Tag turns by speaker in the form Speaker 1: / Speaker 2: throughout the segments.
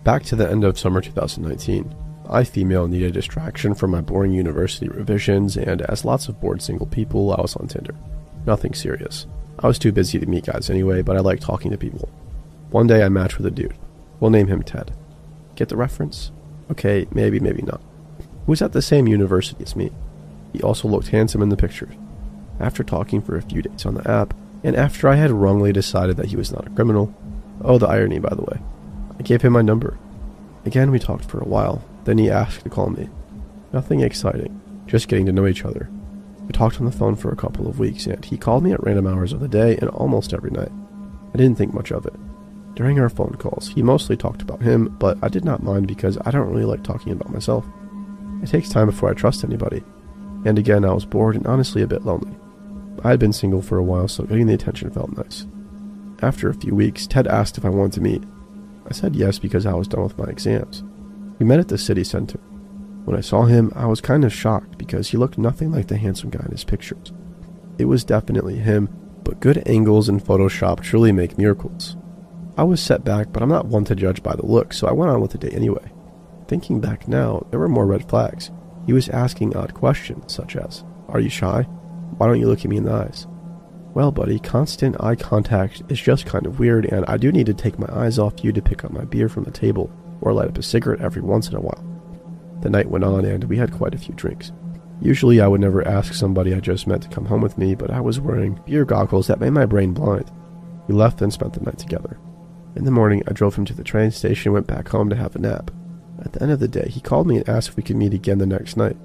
Speaker 1: Back to the end of summer 2019. I, female, needed a distraction from my boring university revisions, and as lots of bored single people, I was on Tinder. Nothing serious. I was too busy to meet guys anyway, but I like talking to people. One day I matched with a dude. We'll name him Ted. Get the reference? Okay, maybe not. He was at the same university as me. He also looked handsome in the pictures. After talking for a few days on the app, and after I had wrongly decided that he was not a criminal, oh, the irony, by the way, I gave him my number. Again, we talked for a while. Then he asked to call me. Nothing exciting, just getting to know each other. We talked on the phone for a couple of weeks, and he called me at random hours of the day and almost every night. I didn't think much of it. During our phone calls, he mostly talked about him, but I did not mind because I don't really like talking about myself. It takes time before I trust anybody. And again, I was bored and honestly a bit lonely. I had been single for a while, so getting the attention felt nice. After a few weeks, Ted asked if I wanted to meet. I said yes because I was done with my exams. We met at the city center. When I saw him, I was kind of shocked because he looked nothing like the handsome guy in his pictures. It was definitely him, but good angles in Photoshop truly make miracles. I was set back, but I'm not one to judge by the look, so I went on with the date anyway. Thinking back now, there were more red flags. He was asking odd questions, such as, "Are you shy? Why don't you look at me in the eyes?" Well, buddy, constant eye contact is just kind of weird, and I do need to take my eyes off you to pick up my beer from the table, or light up a cigarette every once in a while. The night went on, and we had quite a few drinks. Usually I would never ask somebody I just met to come home with me, but I was wearing beer goggles that made my brain blind. We left and spent the night together. In the morning, I drove him to the train station and went back home to have a nap. At the end of the day, he called me and asked if we could meet again the next night.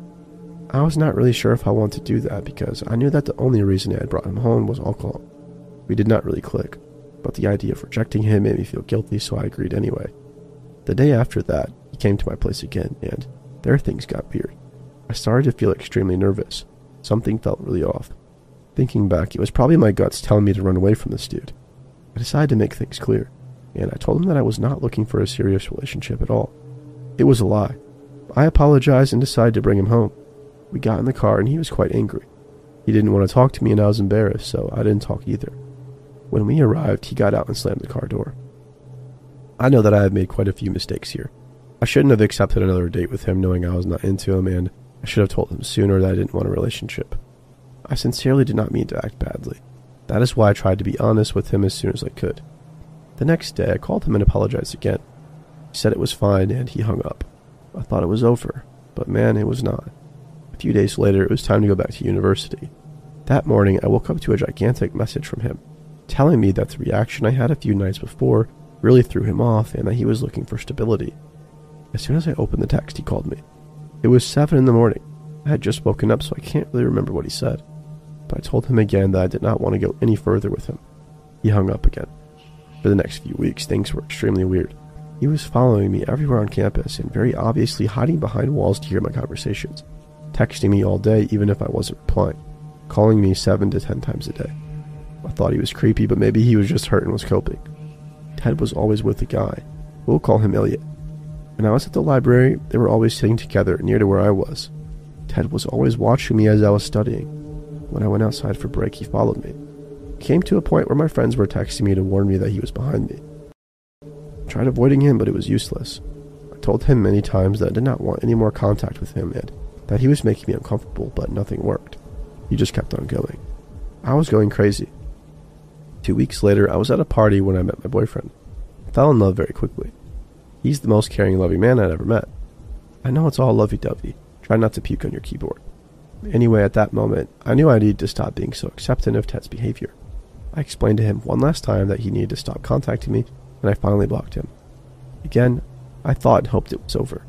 Speaker 1: I was not really sure if I wanted to do that because I knew that the only reason I had brought him home was alcohol. We did not really click, but the idea of rejecting him made me feel guilty, so I agreed anyway. The day after that, he came to my place again, and there things got weird. I started to feel extremely nervous. Something felt really off. Thinking back, it was probably my guts telling me to run away from this dude. I decided to make things clear, and I told him that I was not looking for a serious relationship at all. It was a lie. I apologized and decided to bring him home. We got in the car and he was quite angry. He didn't want to talk to me and I was embarrassed, so I didn't talk either. When we arrived, he got out and slammed the car door. I know that I have made quite a few mistakes here. I shouldn't have accepted another date with him knowing I was not into him, and I should have told him sooner that I didn't want a relationship. I sincerely did not mean to act badly. That is why I tried to be honest with him as soon as I could. The next day, I called him and apologized again. He said it was fine, and he hung up. I thought it was over, but man, it was not. A few days later, it was time to go back to university. That morning, I woke up to a gigantic message from him, telling me that the reaction I had a few nights before really threw him off and that he was looking for stability. As soon as I opened the text, he called me. It was 7 in the morning. I had just woken up, so I can't really remember what he said. But I told him again that I did not want to go any further with him. He hung up again. For the next few weeks, things were extremely weird. He was following me everywhere on campus and very obviously hiding behind walls to hear my conversations, texting me all day even if I wasn't replying, calling me 7 to 10 times a day. I thought he was creepy, but maybe he was just hurt and was coping. Ted was always with a guy. We'll call him Elliot. When I was at the library, they were always sitting together near to where I was. Ted was always watching me as I was studying. When I went outside for break, he followed me. It came to a point where my friends were texting me to warn me that he was behind me. I tried avoiding him, but it was useless. I told him many times that I did not want any more contact with him and that he was making me uncomfortable, but nothing worked. He just kept on going. I was going crazy. 2 weeks later, I was at a party when I met my boyfriend. I fell in love very quickly. He's the most caring and loving man I'd ever met. I know it's all lovey-dovey. Try not to puke on your keyboard. Anyway, at that moment, I knew I needed to stop being so accepting of Ted's behavior. I explained to him one last time that he needed to stop contacting me, and I finally blocked him. Again, I thought and hoped it was over.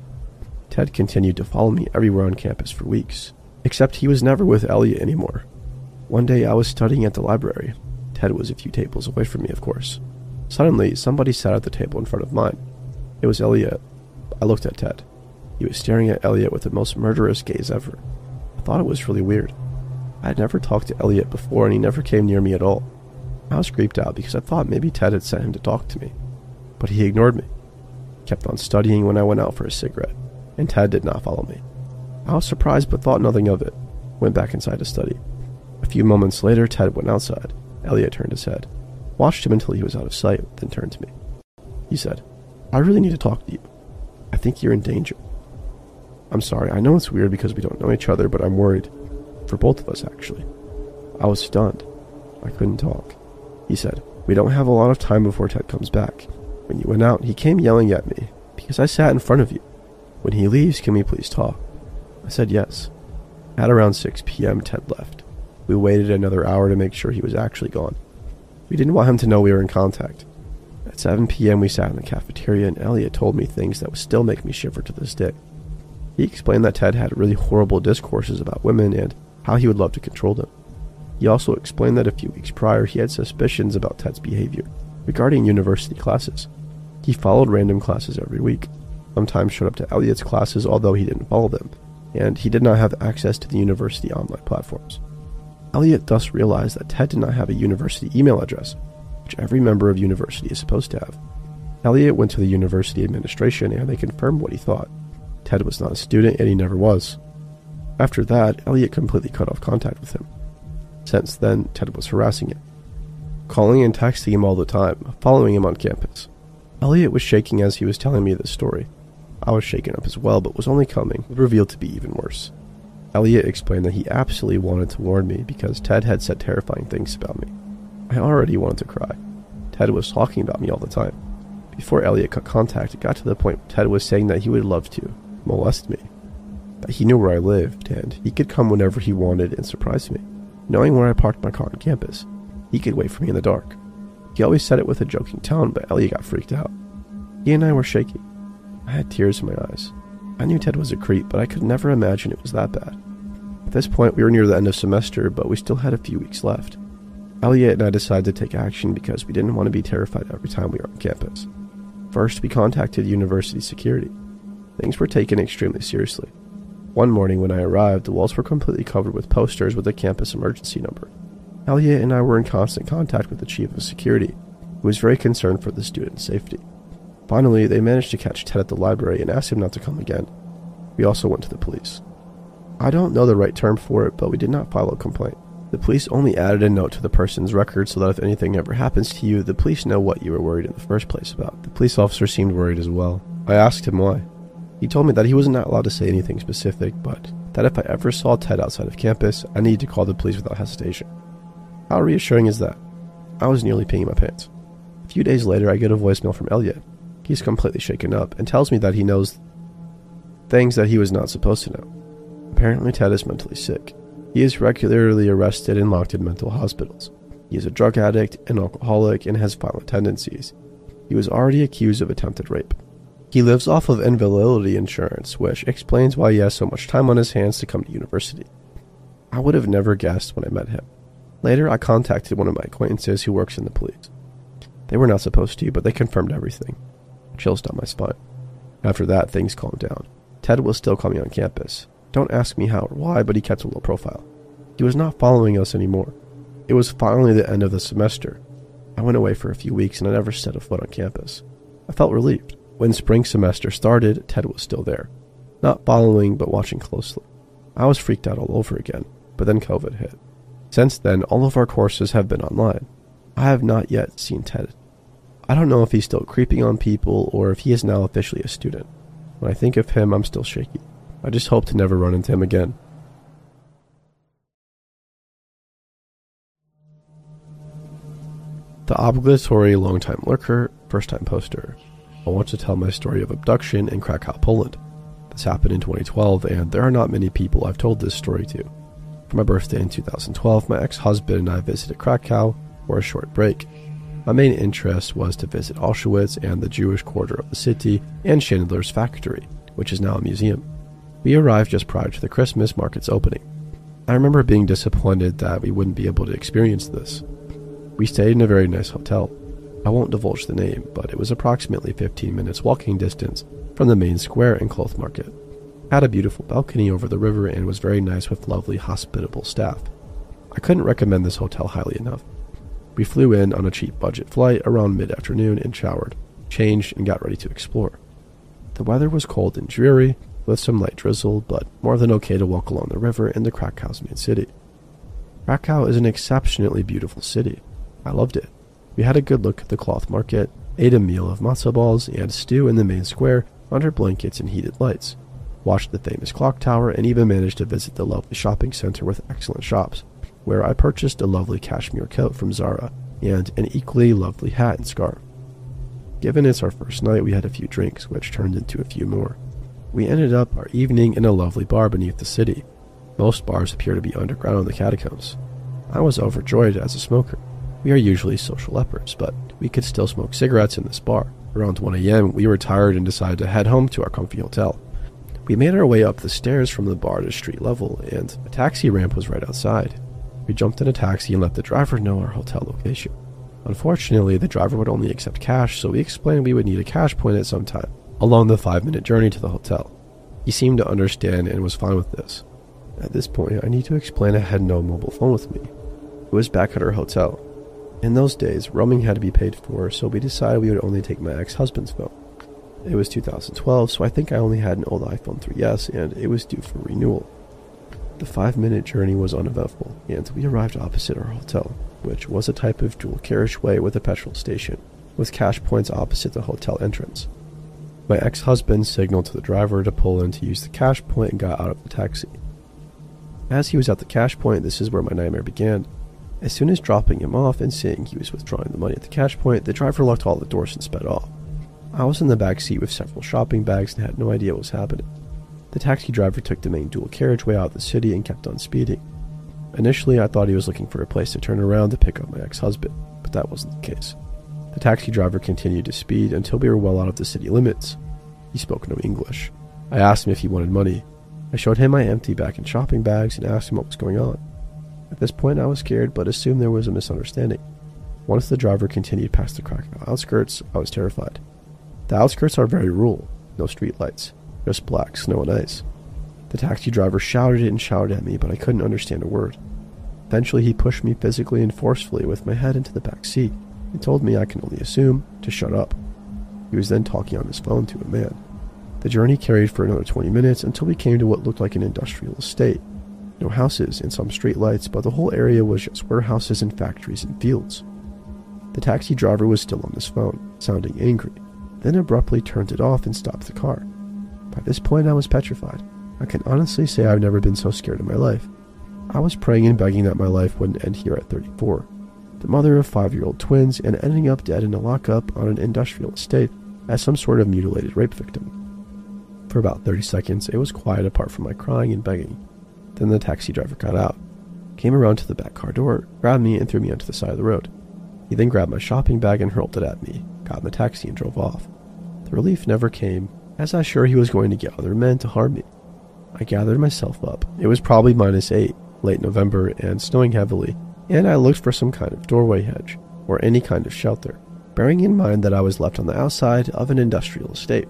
Speaker 1: Ted continued to follow me everywhere on campus for weeks, except he was never with Elliot anymore. One day I was studying at the library. Ted was a few tables away from me, of course. Suddenly, somebody sat at the table in front of mine. It was Elliot. I looked at Ted. He was staring at Elliot with the most murderous gaze ever. I thought it was really weird. I had never talked to Elliot before, and he never came near me at all. I was creeped out because I thought maybe Ted had sent him to talk to me. But he ignored me. He kept on studying when I went out for a cigarette, and Ted did not follow me. I was surprised but thought nothing of it. Went back inside to study. A few moments later, Ted went outside. Elliot turned his head, watched him until he was out of sight, then turned to me. He said, I really need to talk to you. I think you're in danger. I'm sorry, I know it's weird because we don't know each other, but I'm worried. For both of us, actually. I was stunned. I couldn't talk. He said, we don't have a lot of time before Ted comes back. When you went out, he came yelling at me because I sat in front of you. When he leaves, can we please talk? I said yes. At around 6 p.m., Ted left. We waited another hour to make sure he was actually gone. We didn't want him to know we were in contact. At 7 p.m., we sat in the cafeteria and Elliot told me things that would still make me shiver to this day. He explained that Ted had really horrible discourses about women and how he would love to control them. He also explained that a few weeks prior he had suspicions about Ted's behavior regarding university classes. He followed random classes every week, sometimes showed up to Elliot's classes although he didn't follow them, and he did not have access to the university online platforms. Elliot thus realized that Ted did not have a university email address, which every member of university is supposed to have. Elliot went to the university administration and they confirmed what he thought. Ted was not a student and he never was. After that, Elliot completely cut off contact with him. Since then, Ted was harassing him, calling and texting him all the time, following him on campus. Elliot was shaking as he was telling me this story. I was shaken up as well, but was only coming, revealed to be even worse. Elliot explained that he absolutely wanted to warn me because Ted had said terrifying things about me. I already wanted to cry. Ted was talking about me all the time. Before Elliot cut contact, it got to the point where Ted was saying that he would love to molest me, that he knew where I lived, and he could come whenever he wanted and surprise me. Knowing where I parked my car on campus, he could wait for me in the dark. He always said it with a joking tone, but Elliot got freaked out. He and I were shaking. I had tears in my eyes. I knew Ted was a creep, but I could never imagine it was that bad. At this point, we were near the end of semester, but we still had a few weeks left. Elliot and I decided to take action because we didn't want to be terrified every time we were on campus. First, we contacted university security. Things were taken extremely seriously. One morning when I arrived, the walls were completely covered with posters with the campus emergency number. Elliot and I were in constant contact with the chief of security, who was very concerned for the student's safety. Finally, they managed to catch Ted at the library and asked him not to come again. We also went to the police. I don't know the right term for it, but we did not file a complaint. The police only added a note to the person's record so that if anything ever happens to you, the police know what you were worried in the first place about. The police officer seemed worried as well. I asked him why. He told me that he was not allowed to say anything specific, but that if I ever saw Ted outside of campus, I needed to call the police without hesitation. How reassuring is that? I was nearly peeing my pants. A few days later, I get a voicemail from Elliot. He's completely shaken up and tells me that he knows things that he was not supposed to know. Apparently, Ted is mentally sick. He is regularly arrested and locked in mental hospitals. He is a drug addict, an alcoholic, and has violent tendencies. He was already accused of attempted rape. He lives off of invalidity insurance, which explains why he has so much time on his hands to come to university. I would have never guessed when I met him. Later, I contacted one of my acquaintances who works in the police. They were not supposed to, but they confirmed everything. Chills down my spine. After that, things calmed down. Ted was still coming on campus. Don't ask me how or why, but he kept a low profile. He was not following us anymore. It was finally the end of the semester. I went away for a few weeks and I never set a foot on campus. I felt relieved. When spring semester started, Ted was still there. Not following, but watching closely. I was freaked out all over again, but then COVID hit. Since then, all of our courses have been online. I have not yet seen Ted. I don't know if he's still creeping on people or if he is now officially a student. When I think of him, I'm still shaky. I just hope to never run into him again. The obligatory long-time lurker, first-time poster. I want to tell my story of abduction in Krakow, Poland. This happened in 2012, and there are not many people I've told this story to. For my birthday in 2012, my ex-husband and I visited Krakow for a short break. My main interest was to visit Auschwitz and the Jewish quarter of the city and Schindler's factory, which is now a museum. We arrived just prior to the Christmas market's opening. I remember being disappointed that we wouldn't be able to experience this. We stayed in a very nice hotel. I won't divulge the name, but it was approximately 15 minutes walking distance from the main square and cloth market. It had a beautiful balcony over the river and was very nice with lovely, hospitable staff. I couldn't recommend this hotel highly enough. We flew in on a cheap budget flight around mid-afternoon and showered, changed, and got ready to explore. The weather was cold and dreary, with some light drizzle, but more than okay to walk along the river in the Krakow's main city. Krakow is an exceptionally beautiful city. I loved it. We had a good look at the cloth market, ate a meal of matzo balls and stew in the main square under blankets and heated lights, watched the famous clock tower, and even managed to visit the lovely shopping center with excellent shops, where I purchased a lovely cashmere coat from Zara and an equally lovely hat and scarf. Given it's our first night, we had a few drinks, which turned into a few more. We ended up our evening in a lovely bar beneath the city. Most bars appear to be underground in the catacombs. I was overjoyed as a smoker. We are usually social lepers, but we could still smoke cigarettes in this bar. Around 1 a.m., we were tired and decided to head home to our comfy hotel. We made our way up the stairs from the bar to street level, and a taxi ramp was right outside. We jumped in a taxi and let the driver know our hotel location. Unfortunately, the driver would only accept cash, so we explained we would need a cash point at some time along the 5-minute journey to the hotel. He seemed to understand and was fine with this. At this point, I need to explain I had no mobile phone with me. It was back at our hotel. In those days, roaming had to be paid for, so we decided we would only take my ex-husband's phone. It was 2012, so I think I only had an old iPhone 3S, and it was due for renewal. The 5-minute journey was uneventful, and we arrived opposite our hotel, which was a type of dual carriageway with a petrol station, with cash points opposite the hotel entrance. My ex-husband signaled to the driver to pull in to use the cash point and got out of the taxi. As he was at the cash point, this is where my nightmare began. As soon as dropping him off and seeing he was withdrawing the money at the cash point, the driver locked all the doors and sped off. I was in the back seat with several shopping bags and had no idea what was happening. The taxi driver took the main dual carriageway out of the city and kept on speeding. Initially, I thought he was looking for a place to turn around to pick up my ex-husband, but that wasn't the case. The taxi driver continued to speed until we were well out of the city limits. He spoke no English. I asked him if he wanted money. I showed him my empty bag and shopping bags and asked him what was going on. At this point, I was scared, but assumed there was a misunderstanding. Once the driver continued past the Krakow outskirts, I was terrified. The outskirts are very rural, no street lights, just black snow and ice. The taxi driver shouted and shouted at me, but I couldn't understand a word. Eventually, he pushed me physically and forcefully with my head into the back seat and told me, I can only assume, to shut up. He was then talking on his phone to a man. The journey carried for another 20 minutes until we came to what looked like an industrial estate. No houses and some street lights, but the whole area was just warehouses and factories and fields. The taxi driver was still on his phone, sounding angry, then abruptly turned it off and stopped the car. By this point, I was petrified. I can honestly say I've never been so scared in my life. I was praying and begging that my life wouldn't end here at 34, the mother of 5-year-old twins, and ending up dead in a lockup on an industrial estate as some sort of mutilated rape victim. For about 30 seconds, it was quiet apart from my crying and begging. Then the taxi driver got out, came around to the back car door, grabbed me, and threw me onto the side of the road. He then grabbed my shopping bag and hurled it at me, got in the taxi, and drove off. The relief never came, as I was sure he was going to get other men to harm me. I gathered myself up. It was probably -8, late November, and snowing heavily, and I looked for some kind of doorway hedge, or any kind of shelter, bearing in mind that I was left on the outside of an industrial estate.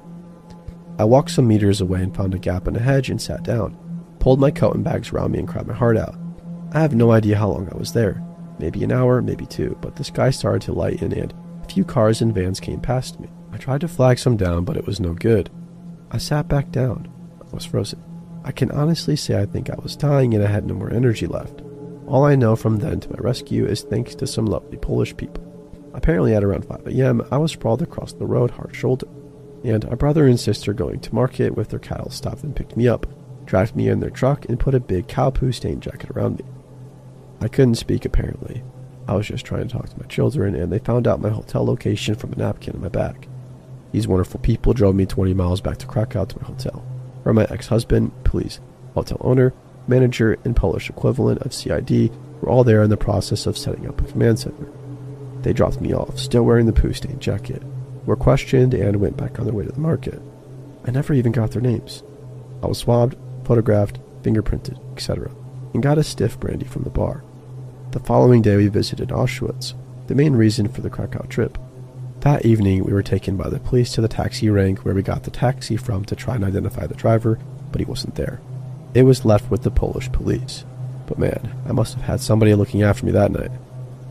Speaker 1: I walked some meters away and found a gap in a hedge and sat down, pulled my coat and bags around me and cried my heart out. I have no idea how long I was there, maybe an hour, maybe 2, but the sky started to lighten and a few cars and vans came past me. I tried to flag some down, but it was no good. I sat back down. I was frozen. I can honestly say I think I was dying and I had no more energy left. All I know from then to my rescue is thanks to some lovely Polish people. Apparently at around 5 a.m., I was sprawled across the road, hard shouldered, and a brother and sister going to market with their cattle stopped and picked me up, dragged me in their truck, and put a big cow poo stained jacket around me. I couldn't speak apparently. I was just trying to talk to my children, and they found out my hotel location from a napkin in my bag. These wonderful people drove me 20 miles back to Krakow to my hotel, where my ex-husband, police, hotel owner, manager, and Polish equivalent of CID were all there in the process of setting up a command center. They dropped me off, still wearing the poo-stained jacket, were questioned, and went back on their way to the market. I never even got their names. I was swabbed, photographed, fingerprinted, etc., and got a stiff brandy from the bar. The following day we visited Auschwitz, the main reason for the Krakow trip. That evening we were taken by the police to the taxi rank where we got the taxi from to try and identify the driver, but he wasn't there. It was left with the Polish police. But man, I must have had somebody looking after me that night.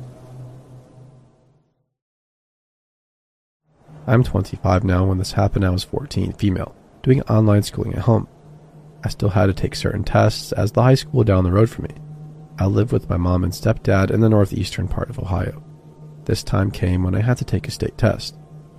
Speaker 1: I'm 25 now. When this happened, I was 14, female, doing online schooling at home. I still had to take certain tests as the high school down the road from me. I lived with my mom and stepdad in the northeastern part of Ohio. This time came when I had to take a state test.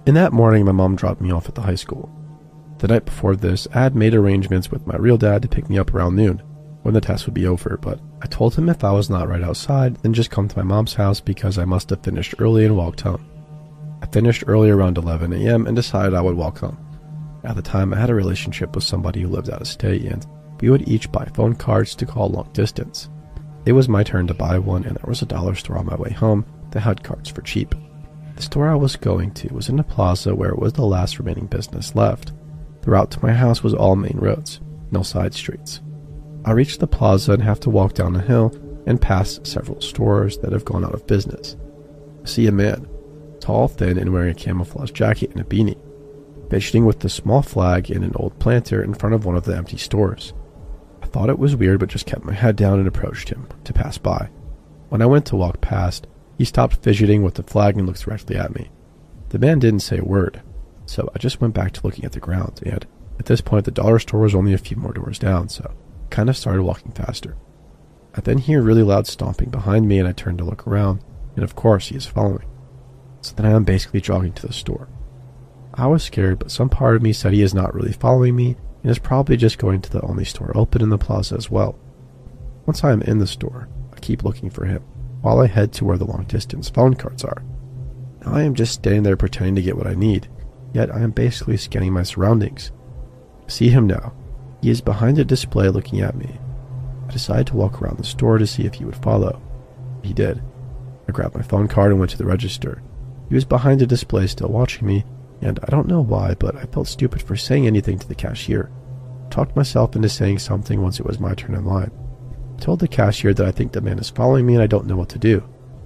Speaker 1: In that morning, my mom dropped me off at the high school. The night before this, I had made arrangements with my real dad to pick me up around noon, when the test would be over, but I told him if I was not right outside, then just come to my mom's house because I must have finished early and walked home. I finished early around 11 a.m. and decided I would walk home. At the time, I had a relationship with somebody who lived out of state, and we would each buy phone cards to call long distance. It was my turn to buy one, and there was a dollar store on my way home that had cards for cheap. The store I was going to was in a plaza where it was the last remaining business left. The route to my house was all main roads, no side streets. I reached the plaza and have to walk down a hill and past several stores that have gone out of business. I see a man, tall, thin, and wearing a camouflage jacket and a beanie, fidgeting with the small flag and an old planter in front of one of the empty stores. I thought it was weird but just kept my head down and approached him to pass by. When I went to walk past, he stopped fidgeting with the flag and looked directly at me. The man didn't say a word, so I just went back to looking at the ground, and at this point the dollar store was only a few more doors down, so I kind of started walking faster. I then hear really loud stomping behind me and I turn to look around, and of course he is following. So then I am basically jogging to the store. I was scared, but some part of me said he is not really following me and is probably just going to the only store open in the plaza as well. Once I am in the store, I keep looking for him, while I head to where the long-distance phone cards are. Now I am just standing there pretending to get what I need, yet I am basically scanning my surroundings. I see him now. He is behind a display looking at me. I decided to walk around the store to see if he would follow. He did. I grabbed my phone card and went to the register. He was behind a display still watching me, and I don't know why, but I felt stupid for saying anything to the cashier. I talked myself into saying something once it was my turn in line. I told the cashier that I think the man is following me and I don't know what to do.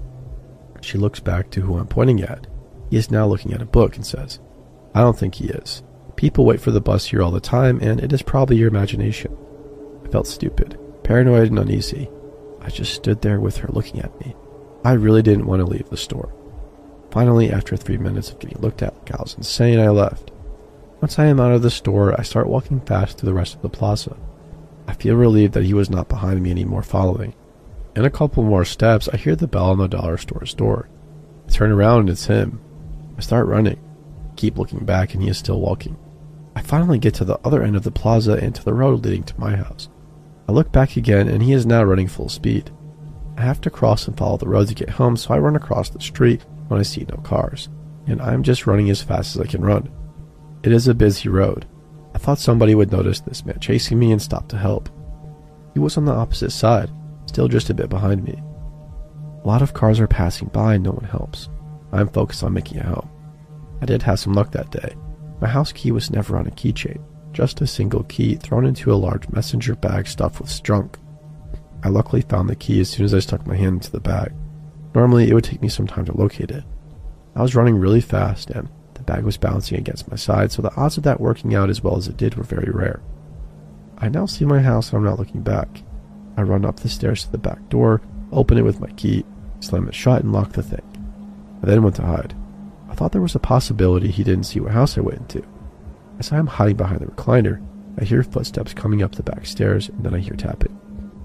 Speaker 1: She looks back to who I'm pointing at. He is now looking at a book and says, "I don't think he is. People wait for the bus here all the time, and it is probably your imagination." I felt stupid, paranoid, and uneasy. I just stood there with her looking at me. I really didn't want to leave the store. Finally, after 3 minutes of getting looked at like I was insane, I left. Once I am out of the store, I start walking fast through the rest of the plaza. I feel relieved that he was not behind me anymore following. In a couple more steps, I hear the bell on the dollar store's door. I turn around and it's him. I start running. Keep looking back and he is still walking. I finally get to the other end of the plaza and to the road leading to my house. I look back again and he is now running full speed. I have to cross and follow the road to get home, so I run across the street when I see no cars, and I am just running as fast as I can run. It is a busy road. I thought somebody would notice this man chasing me and stop to help. He was on the opposite side, still just a bit behind me. A lot of cars are passing by and no one helps. I am focused on making it home. I did have some luck that day. My house key was never on a keychain, just a single key thrown into a large messenger bag stuffed with junk. I luckily found the key as soon as I stuck my hand into the bag. Normally, it would take me some time to locate it. I was running really fast, and the bag was bouncing against my side, so the odds of that working out as well as it did were very rare. I now see my house and I'm not looking back. I run up the stairs to the back door, open it with my key, slam it shut, and lock the thing. I then went to hide. I thought there was a possibility he didn't see what house I went into. As I am hiding behind the recliner, I hear footsteps coming up the back stairs, and then I hear tapping.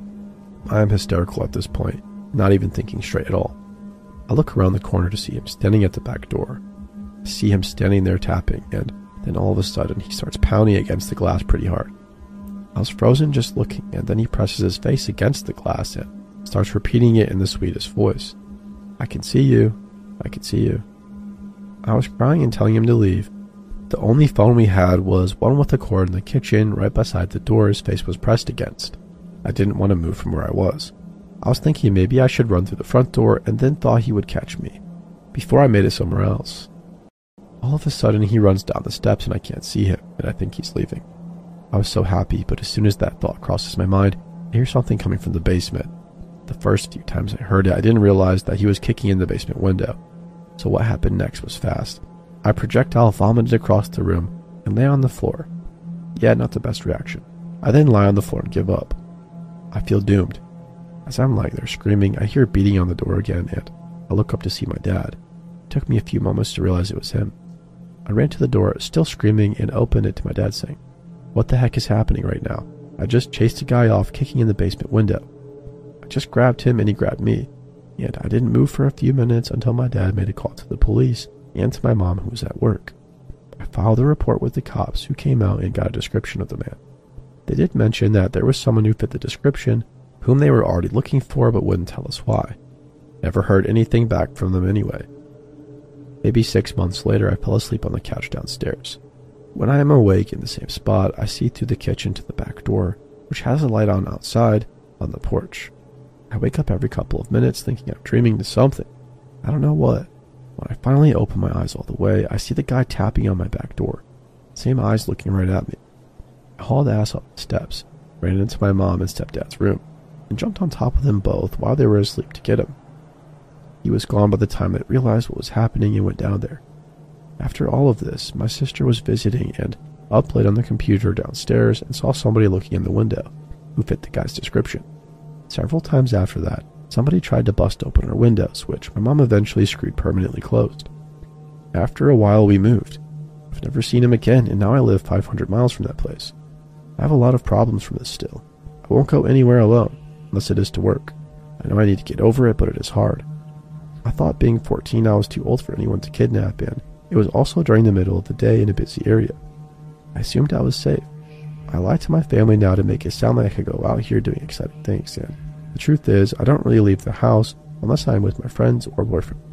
Speaker 1: I am hysterical at this point, not even thinking straight at all. I look around the corner to see him standing at the back door. I see him standing there tapping, and then all of a sudden he starts pounding against the glass pretty hard. I was frozen just looking, and then he presses his face against the glass and starts repeating it in the sweetest voice. "I can see you. I can see you." I was crying and telling him to leave. The only phone we had was one with a cord in the kitchen right beside the door his face was pressed against. I didn't want to move from where I was. I was thinking maybe I should run through the front door and then thought he would catch me before I made it somewhere else. All of a sudden he runs down the steps and I can't see him, and I think he's leaving. I was so happy, but as soon as that thought crosses my mind, I hear something coming from the basement. The first few times I heard it, I didn't realize that he was kicking in the basement window. So what happened next was fast. I projectile vomited across the room and lay on the floor. Yeah, not the best reaction. I then lie on the floor and give up. I feel doomed. As I'm lying there screaming, I hear beating on the door again, and I look up to see my dad. It took me a few moments to realize it was him. I ran to the door, still screaming, and opened it to my dad saying, "What the heck is happening right now? I just chased a guy off kicking in the basement window." I just grabbed him and he grabbed me, and I didn't move for a few minutes until my dad made a call to the police and to my mom who was at work. I filed a report with the cops who came out and got a description of the man. They did mention that there was someone who fit the description, whom they were already looking for but wouldn't tell us why. Never heard anything back from them anyway. Maybe 6 months later, I fell asleep on the couch downstairs. When I am awake in the same spot, I see through the kitchen to the back door, which has a light on outside, on the porch. I wake up every couple of minutes thinking I'm dreaming to something. I don't know what. When I finally open my eyes all the way, I see the guy tapping on my back door. Same eyes looking right at me. I hauled ass up the steps, ran into my mom and stepdad's room, and jumped on top of them both while they were asleep to get him. He was gone by the time I realized what was happening and went down there. After all of this, my sister was visiting and up late on the computer downstairs and saw somebody looking in the window who fit the guy's description. Several times after that, somebody tried to bust open our windows, which my mom eventually screwed permanently closed. After a while, we moved. I've never seen him again, and now I live 500 miles from that place. I have a lot of problems from this still. I won't go anywhere alone, unless it is to work. I know I need to get over it, but it is hard. I thought being 14 I was too old for anyone to kidnap, and it was also during the middle of the day in a busy area. I assumed I was safe. I lie to my family now to make it sound like I could go out here doing exciting things, and the truth is I don't really leave the house unless I am with my friends or boyfriend.